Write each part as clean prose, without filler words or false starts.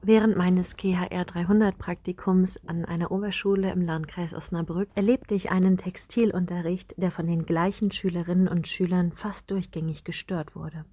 Während meines KHR 300 Praktikums an einer Oberschule im Landkreis Osnabrück erlebte ich einen Textilunterricht, der von den gleichen Schülerinnen und Schülern fast durchgängig gestört wurde.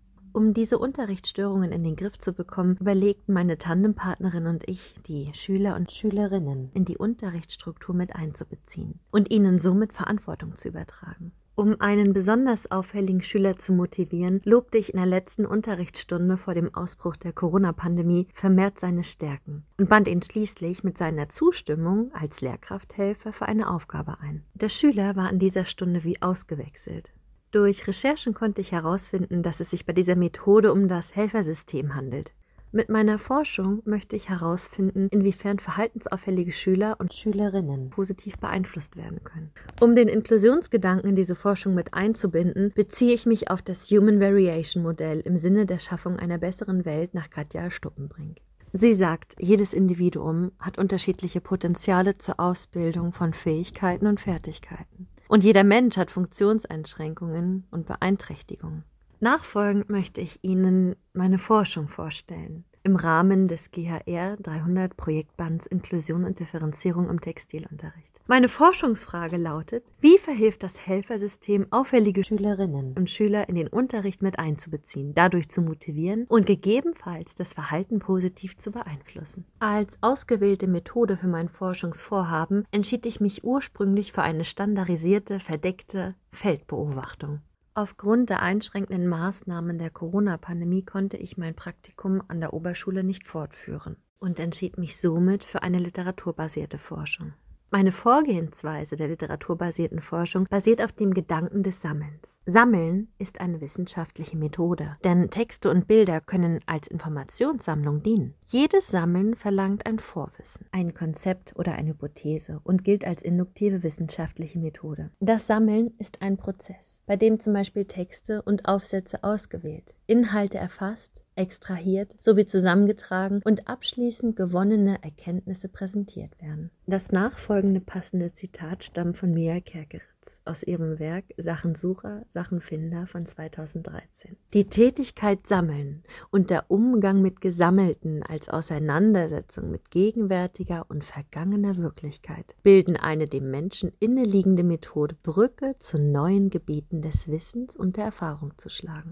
Um diese Unterrichtsstörungen in den Griff zu bekommen, überlegten meine Tandempartnerin und ich, die Schüler und Schülerinnen in die Unterrichtsstruktur mit einzubeziehen und ihnen somit Verantwortung zu übertragen. Um einen besonders auffälligen Schüler zu motivieren, lobte ich in der letzten Unterrichtsstunde vor dem Ausbruch der Corona-Pandemie vermehrt seine Stärken und band ihn schließlich mit seiner Zustimmung als Lehrkrafthelfer für eine Aufgabe ein. Der Schüler war in dieser Stunde wie ausgewechselt. Durch Recherchen konnte ich herausfinden, dass es sich bei dieser Methode um das Helfersystem handelt. Mit meiner Forschung möchte ich herausfinden, inwiefern verhaltensauffällige Schüler und Schülerinnen positiv beeinflusst werden können. Um den Inklusionsgedanken in diese Forschung mit einzubinden, beziehe ich mich auf das Human Variation Modell im Sinne der Schaffung einer besseren Welt nach Katja Stuppenbrink. Sie sagt, jedes Individuum hat unterschiedliche Potenziale zur Ausbildung von Fähigkeiten und Fertigkeiten. Und jeder Mensch hat Funktionseinschränkungen und Beeinträchtigungen. Nachfolgend möchte ich Ihnen meine Forschung vorstellen, im Rahmen des GHR 300 Projektbands Inklusion und Differenzierung im Textilunterricht. Meine Forschungsfrage lautet: Wie verhilft das Helfersystem, auffällige Schülerinnen und Schüler in den Unterricht mit einzubeziehen, dadurch zu motivieren und gegebenenfalls das Verhalten positiv zu beeinflussen? Als ausgewählte Methode für mein Forschungsvorhaben entschied ich mich ursprünglich für eine standardisierte, verdeckte Feldbeobachtung. Aufgrund der einschränkenden Maßnahmen der Corona-Pandemie konnte ich mein Praktikum an der Oberschule nicht fortführen und entschied mich somit für eine literaturbasierte Forschung. Meine Vorgehensweise der literaturbasierten Forschung basiert auf dem Gedanken des Sammelns. Sammeln ist eine wissenschaftliche Methode, denn Texte und Bilder können als Informationssammlung dienen. Jedes Sammeln verlangt ein Vorwissen, ein Konzept oder eine Hypothese und gilt als induktive wissenschaftliche Methode. Das Sammeln ist ein Prozess, bei dem zum Beispiel Texte und Aufsätze ausgewählt, Inhalte erfasst, extrahiert sowie zusammengetragen und abschließend gewonnene Erkenntnisse präsentiert werden. Das nachfolgende passende Zitat stammt von Mia Kerkeritz aus ihrem Werk Sachensucher, Sachenfinder von 2013. Die Tätigkeit Sammeln und der Umgang mit Gesammelten als Auseinandersetzung mit gegenwärtiger und vergangener Wirklichkeit bilden eine dem Menschen inneliegende Methode, Brücke zu neuen Gebieten des Wissens und der Erfahrung zu schlagen.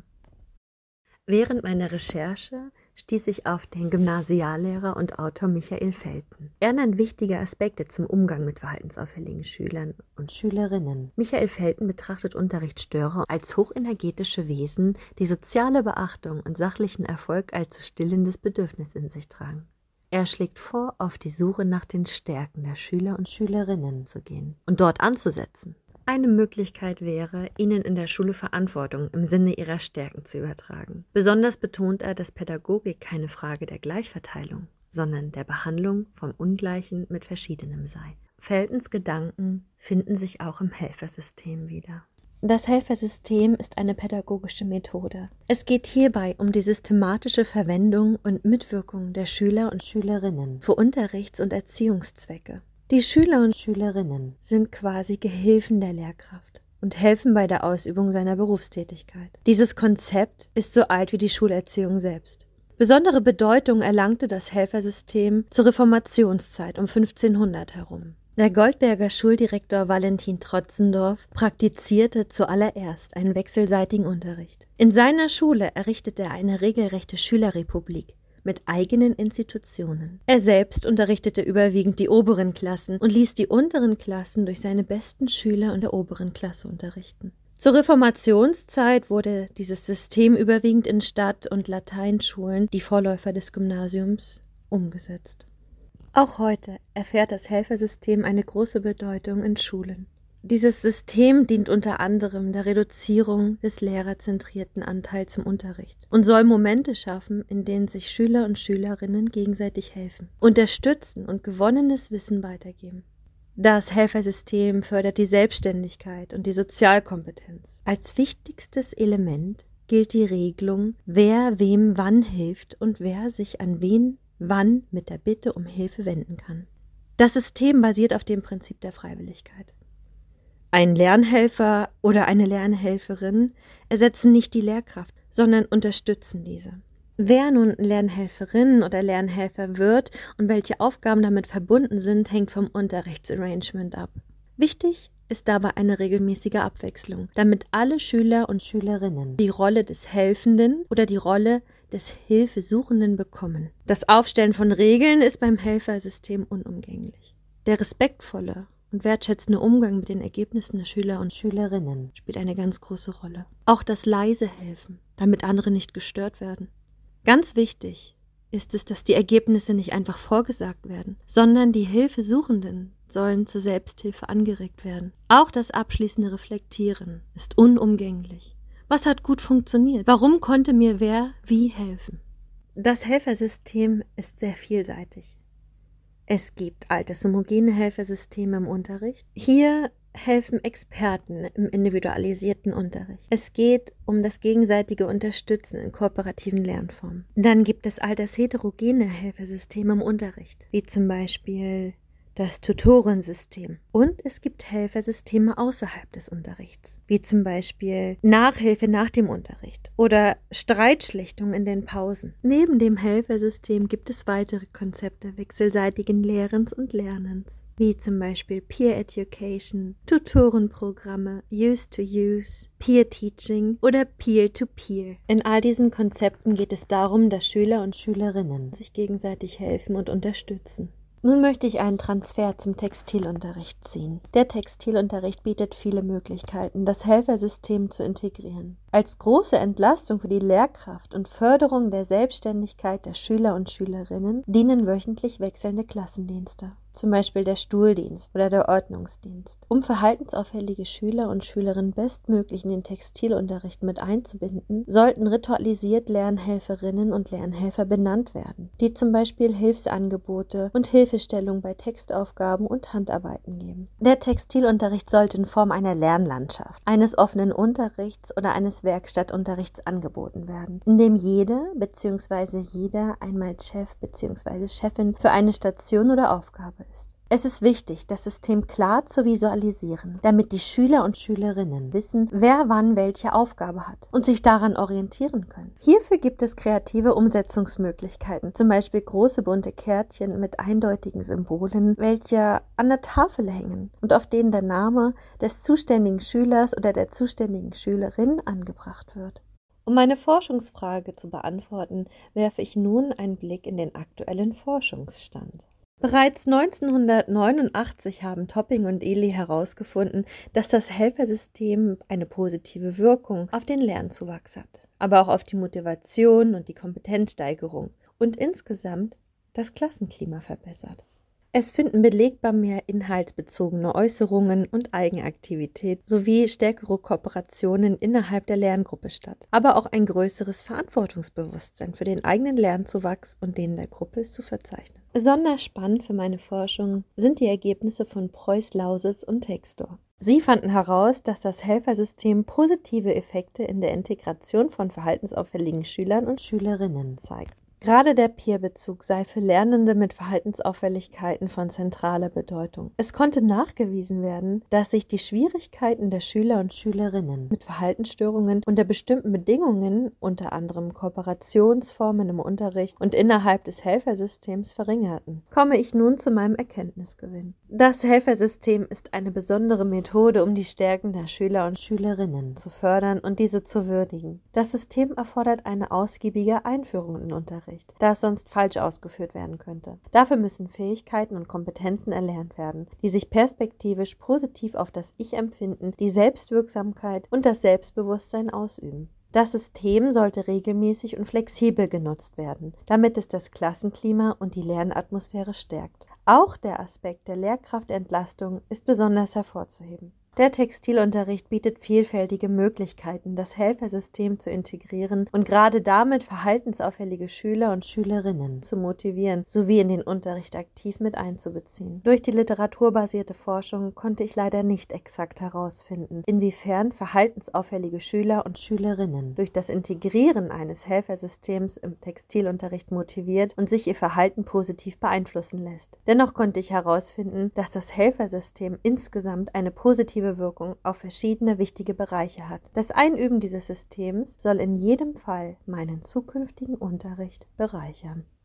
Während meiner Recherche stieß ich auf den Gymnasiallehrer und Autor Michael Felten. Er nennt wichtige Aspekte zum Umgang mit verhaltensauffälligen Schülern und Schülerinnen. Michael Felten betrachtet Unterrichtsstörer als hochenergetische Wesen, die soziale Beachtung und sachlichen Erfolg als stillendes Bedürfnis in sich tragen. Er schlägt vor, auf die Suche nach den Stärken der Schüler und Schülerinnen zu gehen und dort anzusetzen. Eine Möglichkeit wäre, ihnen in der Schule Verantwortung im Sinne ihrer Stärken zu übertragen. Besonders betont er, dass Pädagogik keine Frage der Gleichverteilung, sondern der Behandlung vom Ungleichen mit Verschiedenem sei. Feltens Gedanken finden sich auch im Helfersystem wieder. Das Helfersystem ist eine pädagogische Methode. Es geht hierbei um die systematische Verwendung und Mitwirkung der Schüler und Schülerinnen für Unterrichts- und Erziehungszwecke. Die Schüler und Schülerinnen sind quasi Gehilfen der Lehrkraft und helfen bei der Ausübung seiner Berufstätigkeit. Dieses Konzept ist so alt wie die Schulerziehung selbst. Besondere Bedeutung erlangte das Helfersystem zur Reformationszeit um 1500 herum. Der Goldberger Schuldirektor Valentin Trotzendorf praktizierte zuallererst einen wechselseitigen Unterricht. In seiner Schule errichtete er eine regelrechte Schülerrepublik mit eigenen Institutionen. Er selbst unterrichtete überwiegend die oberen Klassen und ließ die unteren Klassen durch seine besten Schüler in der oberen Klasse unterrichten. Zur Reformationszeit wurde dieses System überwiegend in Stadt- und Lateinschulen, die Vorläufer des Gymnasiums, umgesetzt. Auch heute erfährt das Helfersystem eine große Bedeutung in Schulen. Dieses System dient unter anderem der Reduzierung des lehrerzentrierten Anteils im Unterricht und soll Momente schaffen, in denen sich Schüler und Schülerinnen gegenseitig helfen, unterstützen und gewonnenes Wissen weitergeben. Das Helfersystem fördert die Selbstständigkeit und die Sozialkompetenz. Als wichtigstes Element gilt die Regelung, wer wem wann hilft und wer sich an wen wann mit der Bitte um Hilfe wenden kann. Das System basiert auf dem Prinzip der Freiwilligkeit. Ein Lernhelfer oder eine Lernhelferin ersetzen nicht die Lehrkraft, sondern unterstützen diese. Wer nun Lernhelferin oder Lernhelfer wird und welche Aufgaben damit verbunden sind, hängt vom Unterrichtsarrangement ab. Wichtig ist dabei eine regelmäßige Abwechslung, damit alle Schüler und Schülerinnen die Rolle des Helfenden oder die Rolle des Hilfesuchenden bekommen. Das Aufstellen von Regeln ist beim Helfersystem unumgänglich. Der respektvolle und wertschätzende Umgang mit den Ergebnissen der Schüler und Schülerinnen spielt eine ganz große Rolle. Auch das leise Helfen, damit andere nicht gestört werden. Ganz wichtig ist es, dass die Ergebnisse nicht einfach vorgesagt werden, sondern die Hilfesuchenden sollen zur Selbsthilfe angeregt werden. Auch das abschließende Reflektieren ist unumgänglich. Was hat gut funktioniert? Warum konnte mir wer wie helfen? Das Helfersystem ist sehr vielseitig. Es gibt altes homogene Helfersysteme im Unterricht. Hier helfen Experten im individualisierten Unterricht. Es geht um das gegenseitige Unterstützen in kooperativen Lernformen. Dann gibt es alters heterogene Helfersysteme im Unterricht, wie zum Beispiel das Tutorensystem. Und es gibt Helfersysteme außerhalb des Unterrichts, wie zum Beispiel Nachhilfe nach dem Unterricht oder Streitschlichtung in den Pausen. Neben dem Helfersystem gibt es weitere Konzepte wechselseitigen Lehrens und Lernens, wie zum Beispiel Peer Education, Tutorenprogramme, Use-to-Use, Peer Teaching oder Peer-to-Peer. In all diesen Konzepten geht es darum, dass Schüler und Schülerinnen sich gegenseitig helfen und unterstützen. Nun möchte ich einen Transfer zum Textilunterricht ziehen. Der Textilunterricht bietet viele Möglichkeiten, das Helfersystem zu integrieren. Als große Entlastung für die Lehrkraft und Förderung der Selbstständigkeit der Schüler und Schülerinnen dienen wöchentlich wechselnde Klassendienste, zum Beispiel der Stuhldienst oder der Ordnungsdienst. Um verhaltensauffällige Schüler und Schülerinnen bestmöglich in den Textilunterricht mit einzubinden, sollten ritualisiert Lernhelferinnen und Lernhelfer benannt werden, die zum Beispiel Hilfsangebote und Hilfestellung bei Textaufgaben und Handarbeiten geben. Der Textilunterricht sollte in Form einer Lernlandschaft, eines offenen Unterrichts oder eines Werkstattunterrichts angeboten werden, in dem jede bzw. jeder einmal Chef bzw. Chefin für eine Station oder Aufgabe ist. Es ist wichtig, das System klar zu visualisieren, damit die Schüler und Schülerinnen wissen, wer wann welche Aufgabe hat und sich daran orientieren können. Hierfür gibt es kreative Umsetzungsmöglichkeiten, zum Beispiel große bunte Kärtchen mit eindeutigen Symbolen, welche an der Tafel hängen und auf denen der Name des zuständigen Schülers oder der zuständigen Schülerin angebracht wird. Um meine Forschungsfrage zu beantworten, werfe ich nun einen Blick in den aktuellen Forschungsstand. Bereits 1989 haben Topping und Ely herausgefunden, dass das Helfersystem eine positive Wirkung auf den Lernzuwachs hat, aber auch auf die Motivation und die Kompetenzsteigerung und insgesamt das Klassenklima verbessert. Es finden belegbar mehr inhaltsbezogene Äußerungen und Eigenaktivität sowie stärkere Kooperationen innerhalb der Lerngruppe statt, aber auch ein größeres Verantwortungsbewusstsein für den eigenen Lernzuwachs und den der Gruppe ist zu verzeichnen. Besonders spannend für meine Forschung sind die Ergebnisse von Preuß, Lausitz und Textor. Sie fanden heraus, dass das Helfersystem positive Effekte in der Integration von verhaltensauffälligen Schülern und Schülerinnen zeigt. Gerade der Peerbezug sei für Lernende mit Verhaltensauffälligkeiten von zentraler Bedeutung. Es konnte nachgewiesen werden, dass sich die Schwierigkeiten der Schüler und Schülerinnen mit Verhaltensstörungen unter bestimmten Bedingungen, unter anderem Kooperationsformen im Unterricht und innerhalb des Helfersystems, verringerten. Komme ich nun zu meinem Erkenntnisgewinn. Das Helfersystem ist eine besondere Methode, um die Stärken der Schüler und Schülerinnen zu fördern und diese zu würdigen. Das System erfordert eine ausgiebige Einführung in den Unterricht, da es sonst falsch ausgeführt werden könnte. Dafür müssen Fähigkeiten und Kompetenzen erlernt werden, die sich perspektivisch positiv auf das Ich-Empfinden, die Selbstwirksamkeit und das Selbstbewusstsein ausüben. Das System sollte regelmäßig und flexibel genutzt werden, damit es das Klassenklima und die Lernatmosphäre stärkt. Auch der Aspekt der Lehrkraftentlastung ist besonders hervorzuheben. Der Textilunterricht bietet vielfältige Möglichkeiten, das Helfersystem zu integrieren und gerade damit verhaltensauffällige Schüler und Schülerinnen zu motivieren, sowie in den Unterricht aktiv mit einzubeziehen. Durch die literaturbasierte Forschung konnte ich leider nicht exakt herausfinden, inwiefern verhaltensauffällige Schüler und Schülerinnen durch das Integrieren eines Helfersystems im Textilunterricht motiviert und sich ihr Verhalten positiv beeinflussen lässt. Dennoch konnte ich herausfinden, dass das Helfersystem insgesamt eine positive positive Wirkung auf verschiedene wichtige Bereiche hat. Das Einüben dieses Systems soll in jedem Fall meinen zukünftigen Unterricht bereichern.